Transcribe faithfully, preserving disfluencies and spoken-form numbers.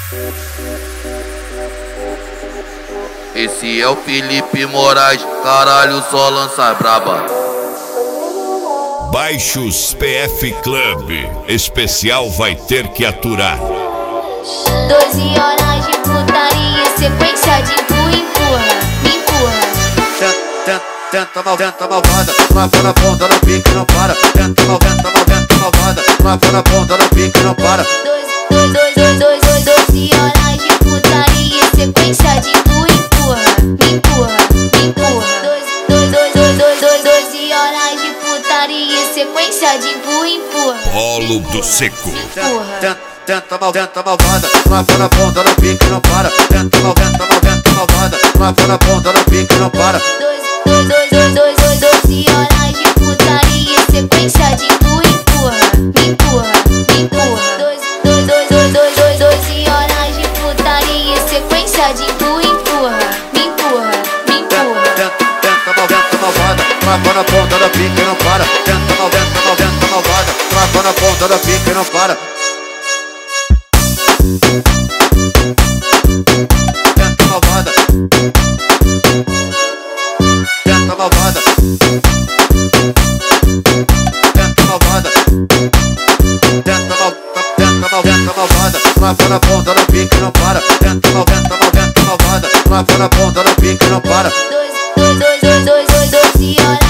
Esse é o Felipe Moraes, caralho, só lança braba. Baixos P F Club, especial vai ter que aturar. doze horas de putaria, sequência de empurra, empurra, me empurra. Tenta, tenta, mal, tenta malvada, trava na ponta do pique não para. Tenta mal, tenta mal, tenta malvada, trava na ponta do pique não para. Dois, dois, dois, dois, dois, doze horas de putaria, sequência de empurra, empurra, me empurra, me empurra. Dois, dois, dois, dois, dois, dois, doze horas de putaria, sequência de empurra, empurra. Polo do Seco. Empurra. Tenta mal, tenta malvada, trava na ponta do pique não para. Tenta mal, tenta mal, tenta malvada, trava na ponta do pique não para. Dois, dois, dois, dois, dois, dois, doze horas de putaria, sequência de empurra, empurra, me empurra, me empurra. Dois, dois, dois, dois, dois, dois, doze horas de putaria, sequência de empurra, empurra, me empurra, me empurra. Tenta mal, tenta malvada, trava na ponta do pique não para. Tenta mal, tenta mal, tenta malvada, trava na ponta do pique não para. Tenta malvada, tenta malvada, tenta malvada, tenta mal, tenta mal, tenta malvada, trava na ponta do pique não para. Tenta mal, tenta mal, tenta malvada, trava na ponta do pique não para. Dois, dois, dois, dois, dois, dois, doze horas